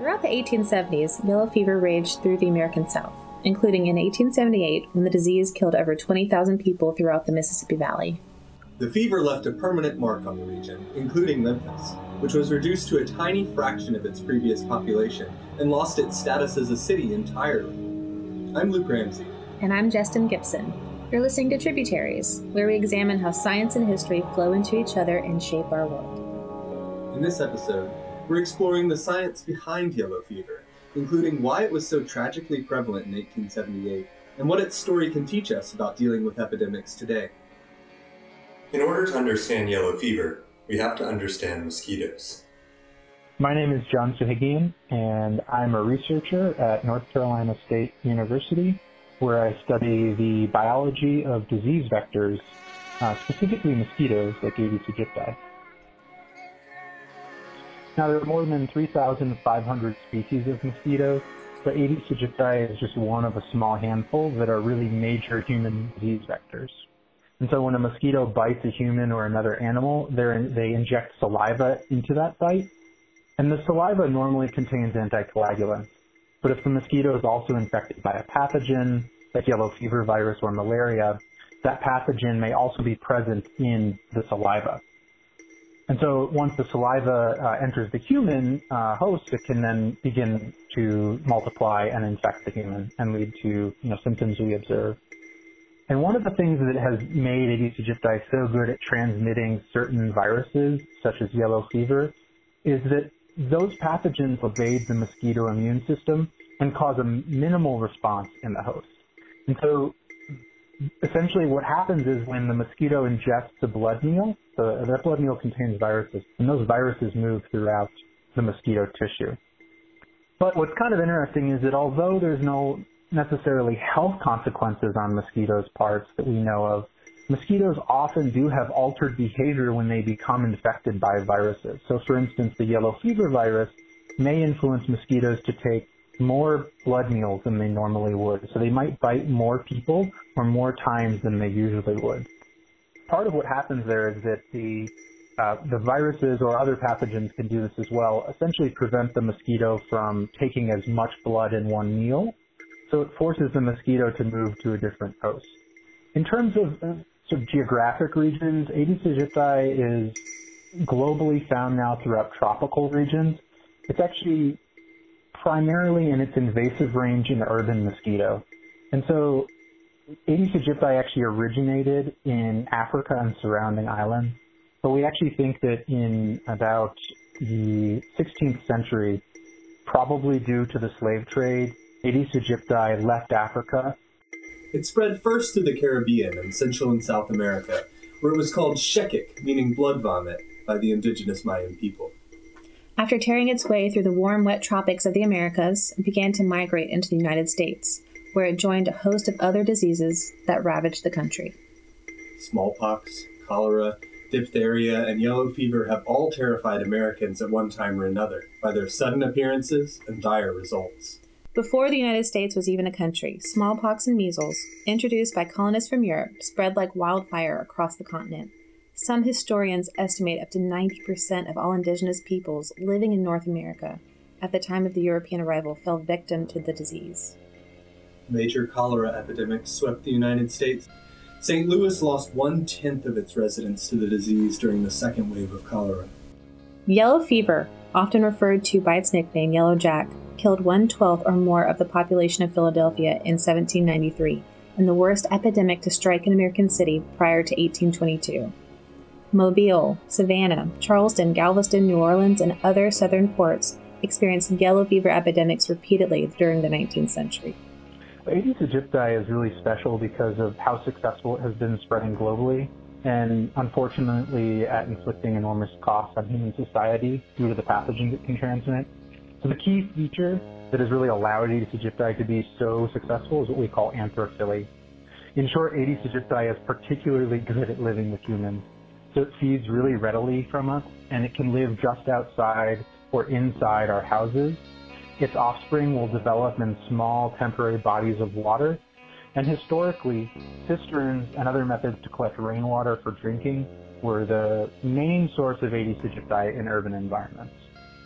Throughout the 1870s, yellow fever raged through the American South, including in 1878 when the disease killed over 20,000 people throughout the Mississippi Valley. The fever left a permanent mark on the region, including Memphis, which was reduced to a tiny fraction of its previous population and lost its status as a city entirely. I'm Luke Ramsey. And I'm Justin Gibson. You're listening to Tributaries, where we examine how science and history flow into each other and shape our world. In this episode, we're exploring the science behind yellow fever, including why it was so tragically prevalent in 1878 and what its story can teach us about dealing with epidemics today. In order to understand yellow fever, we have to understand mosquitoes. My name is John Sahagian, and I'm a researcher at North Carolina State University, where I study the biology of disease vectors, specifically mosquitoes like Aedes aegypti. Now, there are more than 3,500 species of mosquitoes, but Aedes aegypti is just one of a small handful that are really major human disease vectors. And so when a mosquito bites a human or another animal, they inject saliva into that bite, and the saliva normally contains anticoagulants. But if the mosquito is also infected by a pathogen, like yellow fever virus or malaria, that pathogen may also be present in the saliva. And so once the saliva enters the human host, it can then begin to multiply and infect the human and lead to symptoms we observe. And one of the things that has made Aedes aegypti so good at transmitting certain viruses, such as yellow fever, is that those pathogens evade the mosquito immune system and cause a minimal response in the host. And so essentially what happens is when the mosquito ingests a blood meal, that blood meal contains viruses, and those viruses move throughout the mosquito tissue. But what's kind of interesting is that although there's no necessarily health consequences on mosquitoes' parts that we know of, mosquitoes often do have altered behavior when they become infected by viruses. So for instance, the yellow fever virus may influence mosquitoes to take more blood meals than they normally would. So they might bite more people or more times than they usually would. Part of what happens there is that the viruses or other pathogens can do this as well, essentially prevent the mosquito from taking as much blood in one meal. So it forces the mosquito to move to a different host. In terms of sort of geographic regions, Aedes aegypti is globally found now throughout tropical regions. It's actually primarily in its invasive range in urban mosquito. And so Aedes aegypti actually originated in Africa and surrounding islands. But we actually think that in about the 16th century, probably due to the slave trade, Aedes aegypti left Africa. It spread first through the Caribbean and Central and South America, where it was called shekik, meaning blood vomit, by the indigenous Mayan people. After tearing its way through the warm, wet tropics of the Americas, it began to migrate into the United States, where it joined a host of other diseases that ravaged the country. Smallpox, cholera, diphtheria, and yellow fever have all terrified Americans at one time or another by their sudden appearances and dire results. Before the United States was even a country, smallpox and measles, introduced by colonists from Europe, spread like wildfire across the continent. Some historians estimate up to 90% of all indigenous peoples living in North America at the time of the European arrival fell victim to the disease. Major cholera epidemics swept the United States. St. Louis lost 1/10 of its residents to the disease during the second wave of cholera. Yellow fever, often referred to by its nickname Yellow Jack, killed 1/12 or more of the population of Philadelphia in 1793, and the worst epidemic to strike an American city prior to 1822. Mobile, Savannah, Charleston, Galveston, New Orleans, and other southern ports experienced yellow fever epidemics repeatedly during the 19th century. Aedes aegypti is really special because of how successful it has been spreading globally, and unfortunately at inflicting enormous costs on human society due to the pathogens it can transmit. So the key feature that has really allowed Aedes aegypti to be so successful is what we call anthrophily. In short, Aedes aegypti is particularly good at living with humans. So it feeds really readily from us, and it can live just outside or inside our houses. Its offspring will develop in small temporary bodies of water, and historically, cisterns and other methods to collect rainwater for drinking were the main source of Aedes aegypti in urban environments.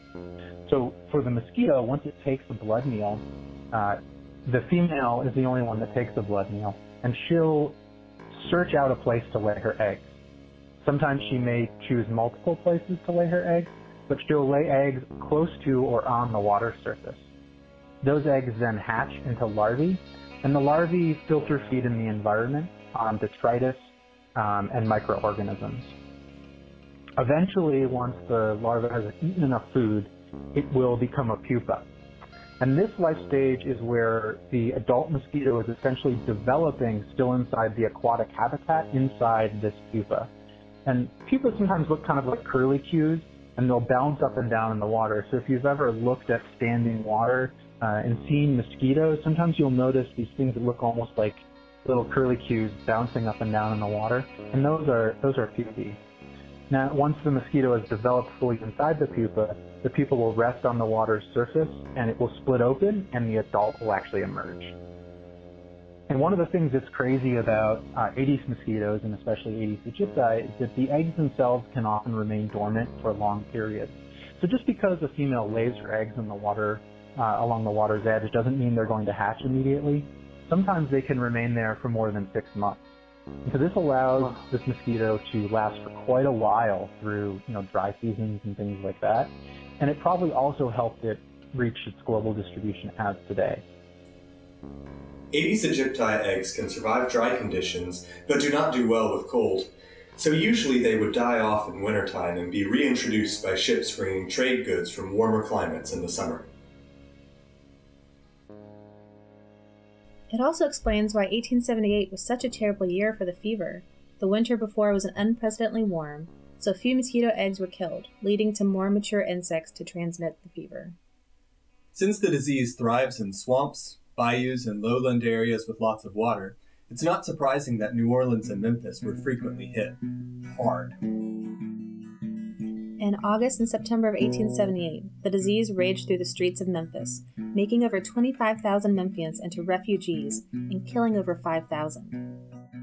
So for the mosquito, once it takes the blood meal, the female is the only one that takes the blood meal, and she'll search out a place to lay her eggs. Sometimes she may choose multiple places to lay her eggs, but she'll lay eggs close to or on the water surface. Those eggs then hatch into larvae, and the larvae filter feed in the environment on detritus and microorganisms. Eventually, once the larva has eaten enough food, it will become a pupa. And this life stage is where the adult mosquito is essentially developing still inside the aquatic habitat inside this pupa. And pupas sometimes look kind of like curlicues, and they'll bounce up and down in the water. So if you've ever looked at standing water and seen mosquitoes, sometimes you'll notice these things that look almost like little curlicues bouncing up and down in the water, and those are pupae. Now, once the mosquito has developed fully inside the pupa will rest on the water's surface, and it will split open, and the adult will actually emerge. And one of the things that's crazy about Aedes mosquitoes, and especially Aedes aegypti, is that the eggs themselves can often remain dormant for long periods. So just because a female lays her eggs in the water along the water's edge doesn't mean they're going to hatch immediately. Sometimes they can remain there for more than 6 months. And so this allows this mosquito to last for quite a while through, dry seasons and things like that. And it probably also helped it reach its global distribution as today. Aedes aegypti eggs can survive dry conditions, but do not do well with cold. So usually they would die off in wintertime and be reintroduced by ships bringing trade goods from warmer climates in the summer. It also explains why 1878 was such a terrible year for the fever. The winter before was unprecedentedly warm, so few mosquito eggs were killed, leading to more mature insects to transmit the fever. Since the disease thrives in swamps, bayous, and lowland areas with lots of water, it's not surprising that New Orleans and Memphis were frequently hit hard. In August and September of 1878, the disease raged through the streets of Memphis, making over 25,000 Memphians into refugees and killing over 5,000.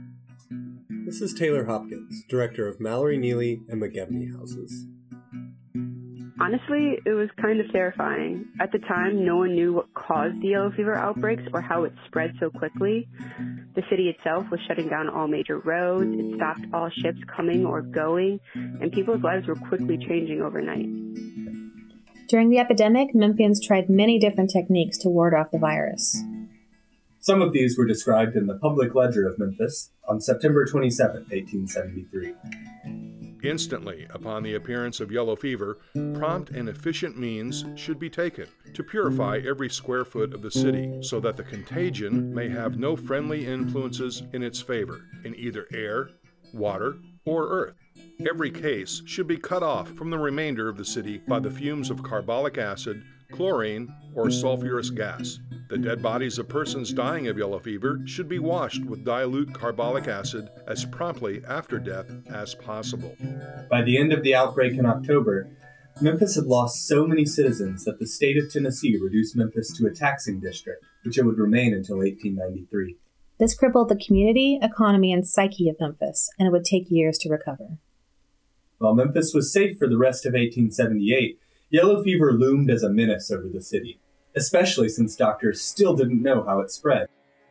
This is Taylor Hopkins, director of Mallory Neely and McGivney Houses. Honestly, it was kind of terrifying. At the time, no one knew what caused the yellow fever outbreaks or how it spread so quickly. The city itself was shutting down all major roads, it stopped all ships coming or going, and people's lives were quickly changing overnight. During the epidemic, Memphians tried many different techniques to ward off the virus. Some of these were described in the Public Ledger of Memphis on September 27, 1873. Instantly, upon the appearance of yellow fever, prompt and efficient means should be taken to purify every square foot of the city so that the contagion may have no friendly influences in its favor in either air, water, or earth. Every case should be cut off from the remainder of the city by the fumes of carbolic acid, chlorine, or sulfurous gas. The dead bodies of persons dying of yellow fever should be washed with dilute carbolic acid as promptly after death as possible. By the end of the outbreak in October, Memphis had lost so many citizens that the state of Tennessee reduced Memphis to a taxing district, which it would remain until 1893. This crippled the community, economy, and psyche of Memphis, and it would take years to recover. While Memphis was safe for the rest of 1878, yellow fever loomed as a menace over the city, especially since doctors still didn't know how it spread.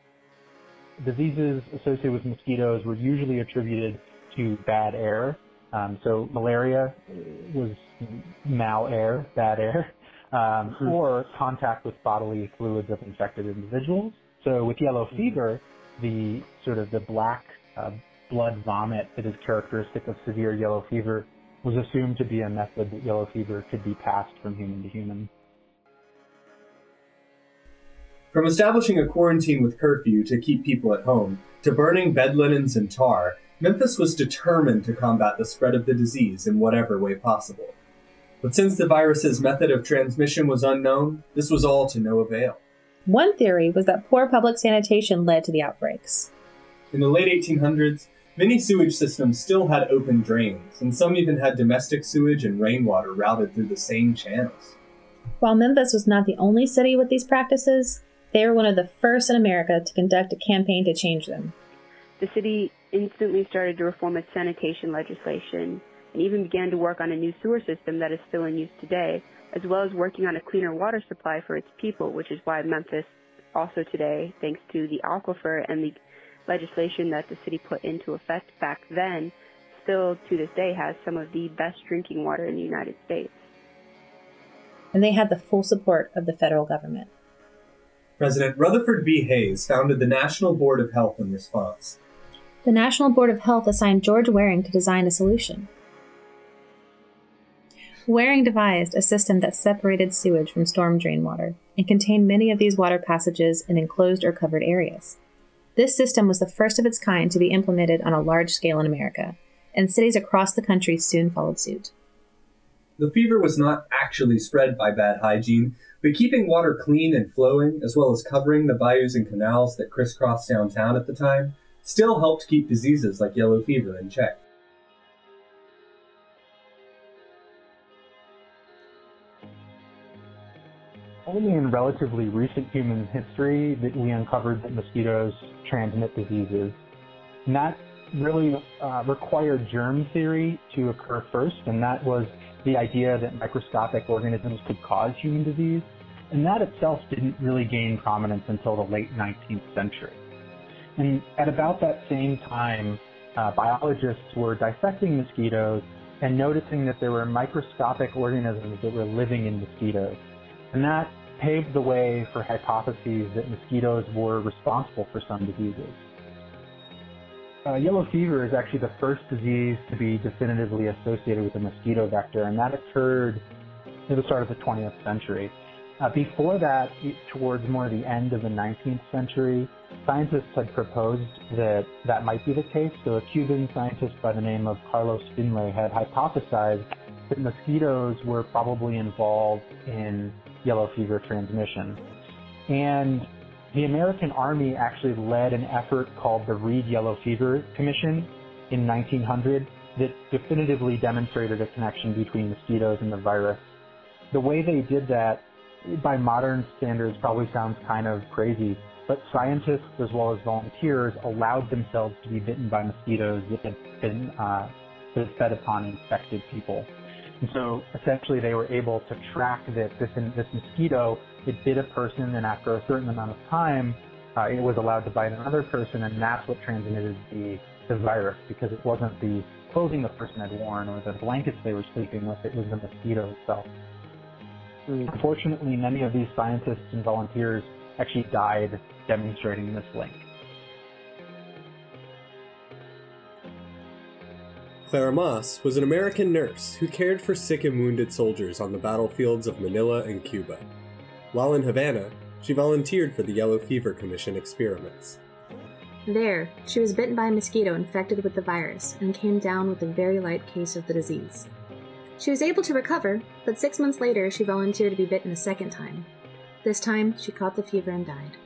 Diseases associated with mosquitoes were usually attributed to bad air. So malaria was mal-air, bad air, or contact with bodily fluids of infected individuals. So with yellow fever, the black blood vomit that is characteristic of severe yellow fever was assumed to be a method that yellow fever could be passed from human to human. From establishing a quarantine with curfew to keep people at home, to burning bed linens and tar, Memphis was determined to combat the spread of the disease in whatever way possible. But since the virus's method of transmission was unknown, this was all to no avail. One theory was that poor public sanitation led to the outbreaks. In the late 1800s, many sewage systems still had open drains, and some even had domestic sewage and rainwater routed through the same channels. While Memphis was not the only city with these practices, they were one of the first in America to conduct a campaign to change them. The city instantly started to reform its sanitation legislation. and even began to work on a new sewer system that is still in use today, as well as working on a cleaner water supply for its people, which is why Memphis also today, thanks to the aquifer and the legislation that the city put into effect back then, still to this day has some of the best drinking water in the United States. And they had the full support of the federal government. President Rutherford B. Hayes founded the National Board of Health in response. The National Board of Health assigned George Waring to design a solution. Waring devised a system that separated sewage from storm drain water and contained many of these water passages in enclosed or covered areas. This system was the first of its kind to be implemented on a large scale in America, and cities across the country soon followed suit. The fever was not actually spread by bad hygiene, but keeping water clean and flowing, as well as covering the bayous and canals that crisscrossed downtown at the time, still helped keep diseases like yellow fever in check. Only in relatively recent human history that we uncovered that mosquitoes transmit diseases. And that really required germ theory to occur first, and that was the idea that microscopic organisms could cause human disease. And that itself didn't really gain prominence until the late 19th century. And at about that same time, biologists were dissecting mosquitoes and noticing that there were microscopic organisms that were living in mosquitoes. And that paved the way for hypotheses that mosquitoes were responsible for some diseases. Yellow fever is actually the first disease to be definitively associated with a mosquito vector, and that occurred at the start of the 20th century. Before that, towards more the end of the 19th century, scientists had proposed that that might be the case. So a Cuban scientist by the name of Carlos Finlay had hypothesized that mosquitoes were probably involved in yellow fever transmission. And the American Army actually led an effort called the Reed Yellow Fever Commission in 1900 that definitively demonstrated a connection between mosquitoes and the virus. The way they did that, by modern standards, probably sounds kind of crazy, but scientists as well as volunteers allowed themselves to be bitten by mosquitoes that had been that had fed upon infected people. And so essentially they were able to track that this mosquito, it bit a person, and after a certain amount of time, it was allowed to bite another person, and that's what transmitted the virus, because it wasn't the clothing the person had worn or the blankets they were sleeping with, it was the mosquito itself. Unfortunately, many of these scientists and volunteers actually died demonstrating this link. Clara Moss was an American nurse who cared for sick and wounded soldiers on the battlefields of Manila and Cuba. While in Havana, she volunteered for the Yellow Fever Commission experiments. There, she was bitten by a mosquito infected with the virus and came down with a very light case of the disease. She was able to recover, but 6 months later she volunteered to be bitten a second time. This time, she caught the fever and died.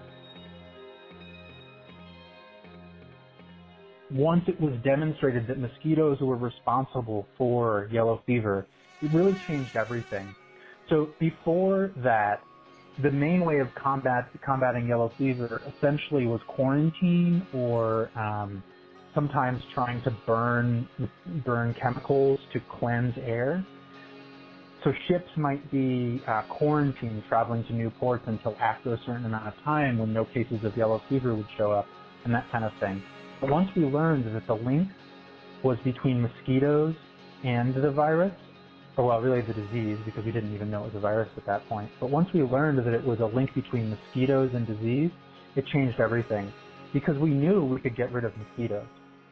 Once it was demonstrated that mosquitoes were responsible for yellow fever, it really changed everything. So before that, the main way of combating yellow fever essentially was quarantine or sometimes trying to burn chemicals to cleanse air. So ships might be quarantined traveling to new ports until after a certain amount of time when no cases of yellow fever would show up and that kind of thing. But once we learned that the link was between mosquitoes and the virus, or well, really the disease, because we didn't even know it was a virus at that point. But once we learned that it was a link between mosquitoes and disease, it changed everything, because we knew we could get rid of mosquitoes.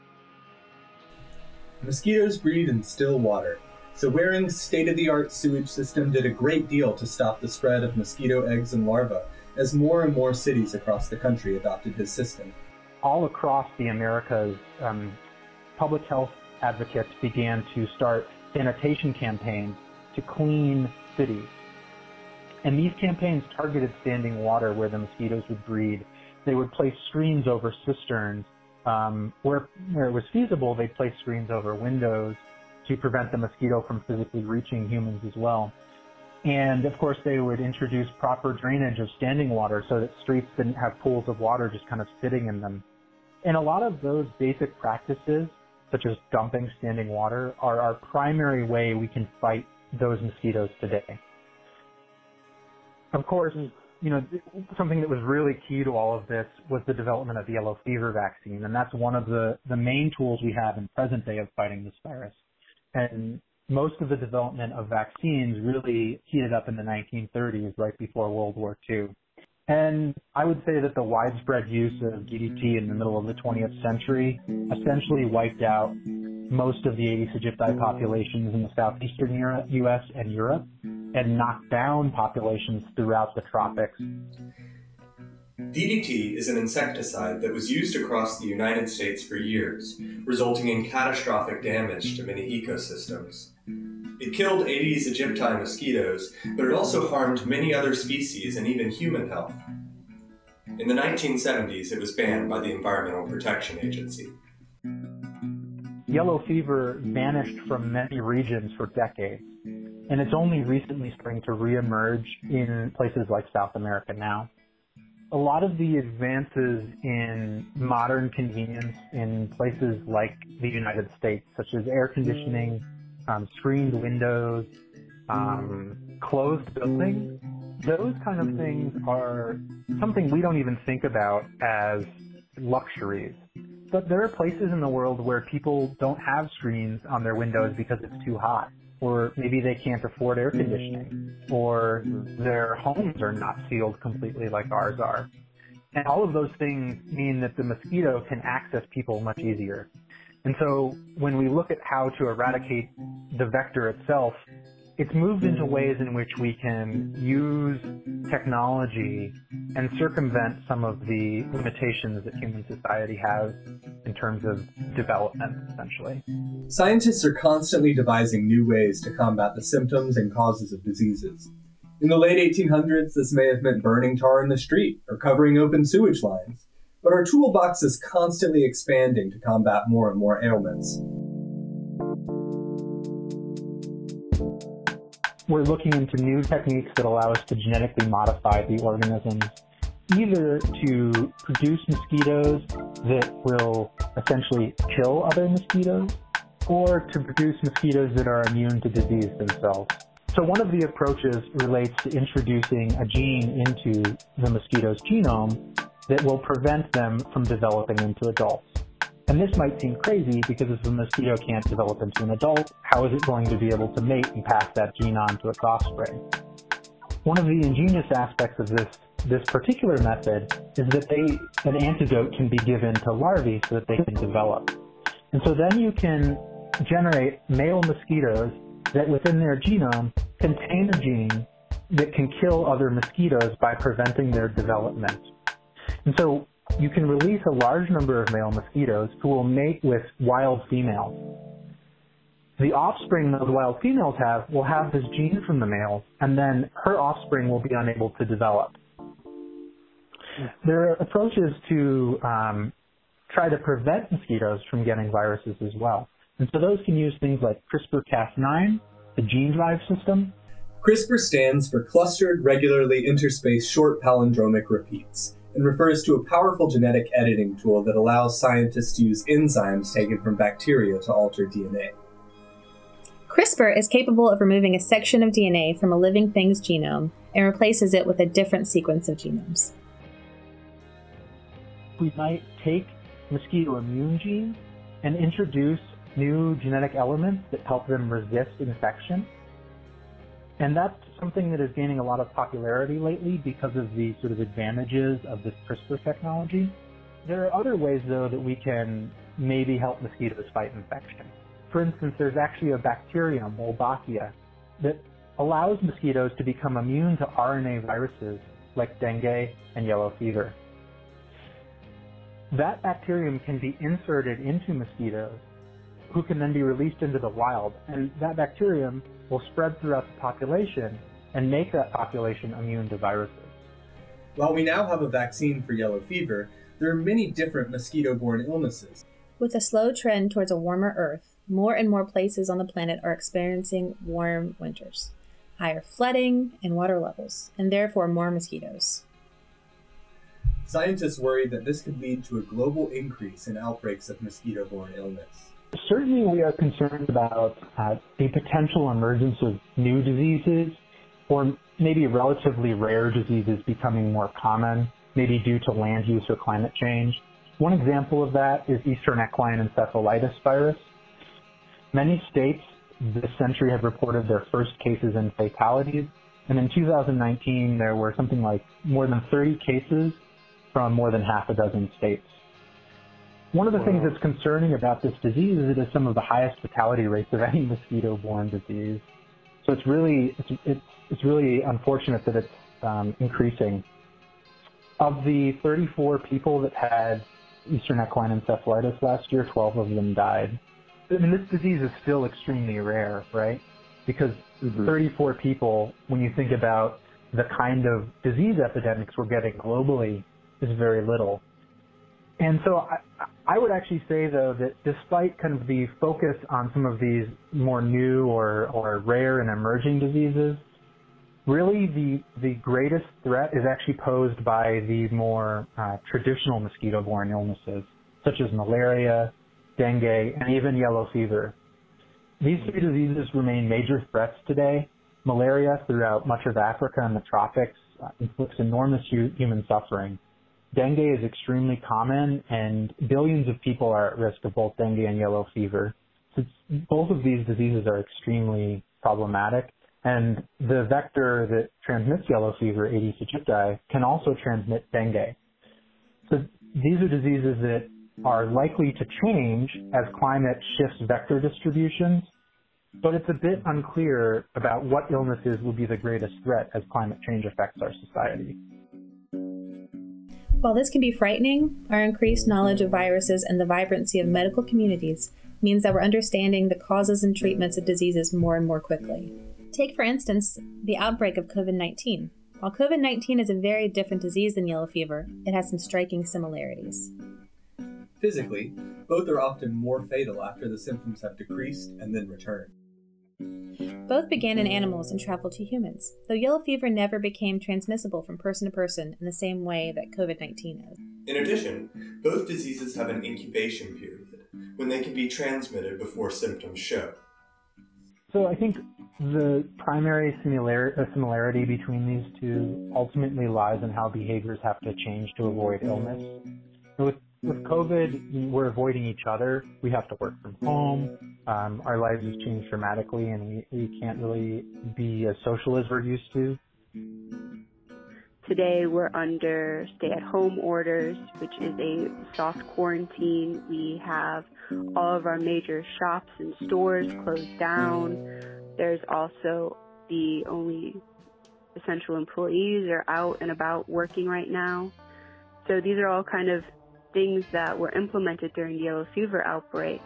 Mosquitoes breed in still water, so Waring's state-of-the-art sewage system did a great deal to stop the spread of mosquito eggs and larvae, as more and more cities across the country adopted his system. All across the Americas, public health advocates began to start sanitation campaigns to clean cities. And these campaigns targeted standing water where the mosquitoes would breed. They would place screens over cisterns. Where it was feasible, they'd place screens over windows to prevent the mosquito from physically reaching humans as well. And of course, they would introduce proper drainage of standing water so that streets didn't have pools of water just kind of sitting in them. And a lot of those basic practices such as dumping standing water, are our primary way we can fight those mosquitoes today. Of course, something that was really key to all of this was the development of the yellow fever vaccine, and that's one of the main tools we have in present day of fighting this virus. And most of the development of vaccines really heated up in the 1930s, right before World War II. And I would say that the widespread use of DDT in the middle of the 20th century essentially wiped out most of the Aedes aegypti populations in the southeastern U.S. and Europe, and knocked down populations throughout the tropics. DDT is an insecticide that was used across the United States for years, resulting in catastrophic damage to many ecosystems. It killed Aedes aegypti mosquitoes, but it also harmed many other species and even human health. In the 1970s, it was banned by the Environmental Protection Agency. Yellow fever vanished from many regions for decades, and it's only recently starting to reemerge in places like South America now. A lot of the advances in modern convenience in places like the United States, such as air conditioning, screened windows, closed buildings, those kind of things are something we don't even think about as luxuries. But there are places in the world where people don't have screens on their windows because it's too hot, or maybe they can't afford air conditioning, or their homes are not sealed completely like ours are. And all of those things mean that the mosquito can access people much easier. And so when we look at how to eradicate the vector itself, it's moved into ways in which we can use technology and circumvent some of the limitations that human society has in terms of development, essentially. Scientists are constantly devising new ways to combat the symptoms and causes of diseases. In the late 1800s, this may have meant burning tar in the street or covering open sewage lines. But our toolbox is constantly expanding to combat more and more ailments. We're looking into new techniques that allow us to genetically modify the organisms, either to produce mosquitoes that will essentially kill other mosquitoes, or to produce mosquitoes that are immune to disease themselves. So one of the approaches relates to introducing a gene into the mosquito's genome that will prevent them from developing into adults. And this might seem crazy because if a mosquito can't develop into an adult, how is it going to be able to mate and pass that gene on to its offspring? One of the ingenious aspects of this particular method is that an antidote can be given to larvae so that they can develop. And so then you can generate male mosquitoes that within their genome contain a gene that can kill other mosquitoes by preventing their development. And so you can release a large number of male mosquitoes who will mate with wild females. The offspring those wild females have will have this gene from the males, and then her offspring will be unable to develop. There are approaches to try to prevent mosquitoes from getting viruses as well. And so those can use things like CRISPR-Cas9, the gene drive system. CRISPR stands for Clustered Regularly Interspaced Short Palindromic Repeats, and refers to a powerful genetic editing tool that allows scientists to use enzymes taken from bacteria to alter DNA. CRISPR is capable of removing a section of DNA from a living thing's genome and replaces it with a different sequence of genomes. We might take mosquito immune genes and introduce new genetic elements that help them resist infection. And that's something that is gaining a lot of popularity lately because of the sort of advantages of this CRISPR technology. There are other ways, though, that we can maybe help mosquitoes fight infection. For instance, there's actually a bacterium, Wolbachia, that allows mosquitoes to become immune to RNA viruses like dengue and yellow fever. That bacterium can be inserted into mosquitoes, who can then be released into the wild, and that bacterium will spread throughout the population and make that population immune to viruses. While we now have a vaccine for yellow fever, there are many different mosquito-borne illnesses. With a slow trend towards a warmer Earth, more and more places on the planet are experiencing warm winters, higher flooding and water levels, and therefore more mosquitoes. Scientists worry that this could lead to a global increase in outbreaks of mosquito-borne illness. Certainly we are concerned about the potential emergence of new diseases or maybe relatively rare diseases becoming more common, maybe due to land use or climate change. One example of that is Eastern equine encephalitis virus. Many states this century have reported their first cases and fatalities, and in 2019 there were something like more than 30 cases from more than half a dozen states. One of the things that's concerning about this disease is it has some of the highest fatality rates of any mosquito-borne disease. So it's really unfortunate that it's increasing. Of the 34 people that had Eastern equine encephalitis last year, 12 of them died. I mean, this disease is still extremely rare, right? Because 34 people, when you think about the kind of disease epidemics we're getting globally, is very little. And so I would actually say, though, that despite kind of the focus on some of these more new or rare and emerging diseases, really the greatest threat is actually posed by the more traditional mosquito-borne illnesses, such as malaria, dengue, and even yellow fever. These three diseases remain major threats today. Malaria throughout much of Africa and the tropics inflicts enormous human suffering. Dengue is extremely common, and billions of people are at risk of both dengue and yellow fever. So both of these diseases are extremely problematic, and the vector that transmits yellow fever, Aedes aegypti, can also transmit dengue. So these are diseases that are likely to change as climate shifts vector distributions, but it's a bit unclear about what illnesses will be the greatest threat as climate change affects our society. While this can be frightening, our increased knowledge of viruses and the vibrancy of medical communities means that we're understanding the causes and treatments of diseases more and more quickly. Take, for instance, the outbreak of COVID-19. While COVID-19 is a very different disease than yellow fever, it has some striking similarities. Physically, both are often more fatal after the symptoms have decreased and then return. Both began in animals and traveled to humans, though yellow fever never became transmissible from person to person in the same way that COVID-19 is. In addition, both diseases have an incubation period when they can be transmitted before symptoms show. So I think the primary similarity between these two ultimately lies in how behaviors have to change to avoid illness. With COVID, we're avoiding each other. We have to work from home. Our lives have changed dramatically, and we can't really be as social as we're used to. Today, we're under stay-at-home orders, which is a soft quarantine. We have all of our major shops and stores closed down. There's also the only essential employees are out and about working right now. So these are all kind of things that were implemented during the yellow fever outbreak.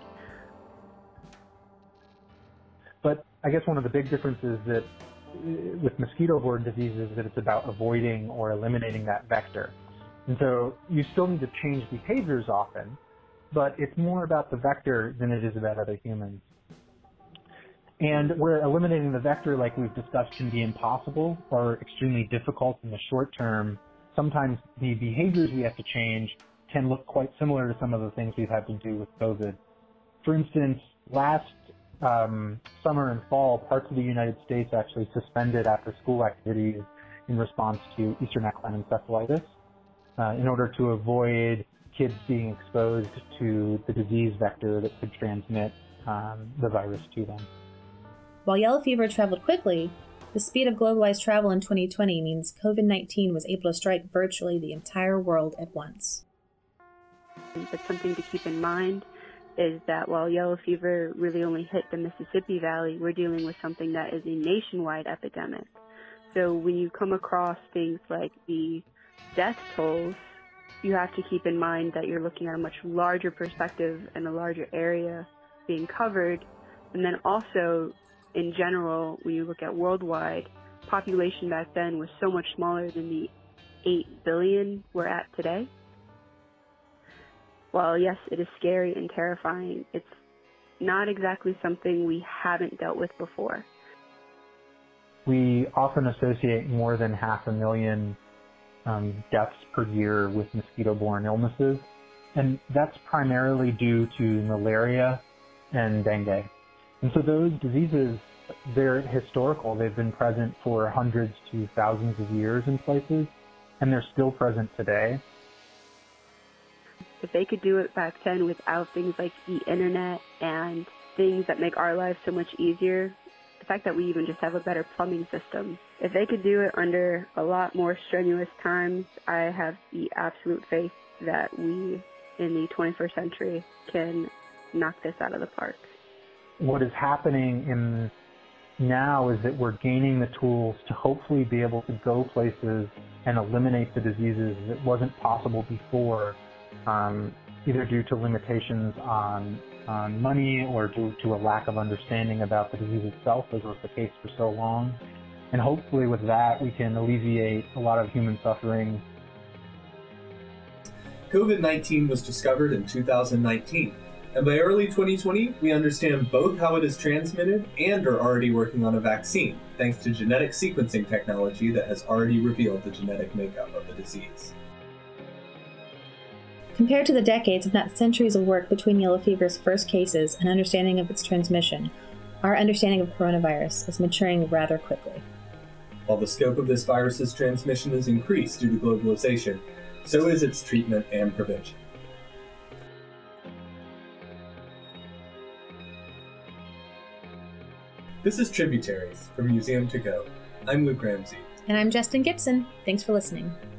But I guess one of the big differences that with mosquito-borne diseases is that it's about avoiding or eliminating that vector. And so you still need to change behaviors often, but it's more about the vector than it is about other humans. And where eliminating the vector, like we've discussed, can be impossible or extremely difficult in the short term, sometimes the behaviors we have to change can look quite similar to some of the things we've had to do with COVID. For instance, last summer and fall, parts of the United States actually suspended after-school activities in response to Eastern equine encephalitis in order to avoid kids being exposed to the disease vector that could transmit the virus to them. While yellow fever traveled quickly, the speed of globalized travel in 2020 means COVID-19 was able to strike virtually the entire world at once. But something to keep in mind is that while yellow fever really only hit the Mississippi Valley, we're dealing with something that is a nationwide epidemic. So when you come across things like the death tolls, you have to keep in mind that you're looking at a much larger perspective and a larger area being covered. And then also, in general, when you look at worldwide, population back then was so much smaller than the 8 billion we're at today. While yes, it is scary and terrifying, it's not exactly something we haven't dealt with before. We often associate more than 500,000 deaths per year with mosquito-borne illnesses, and that's primarily due to malaria and dengue. And so those diseases, they're historical. They've been present for hundreds to thousands of years in places, and they're still present today. If they could do it back then without things like the internet and things that make our lives so much easier, the fact that we even just have a better plumbing system, if they could do it under a lot more strenuous times, I have the absolute faith that we in the 21st century can knock this out of the park. What is happening now is that we're gaining the tools to hopefully be able to go places and eliminate the diseases that wasn't possible before, either due to limitations on money or due to a lack of understanding about the disease itself, as was the case for so long. And hopefully with that, we can alleviate a lot of human suffering. COVID-19 was discovered in 2019, and by early 2020, we understand both how it is transmitted and are already working on a vaccine, thanks to genetic sequencing technology that has already revealed the genetic makeup of the disease. Compared to the decades, if not centuries of work between yellow fever's first cases and understanding of its transmission, our understanding of coronavirus is maturing rather quickly. While the scope of this virus's transmission is increased due to globalization, so is its treatment and prevention. This is Tributaries from Museum to Go. I'm Luke Ramsey. And I'm Justin Gibson. Thanks for listening.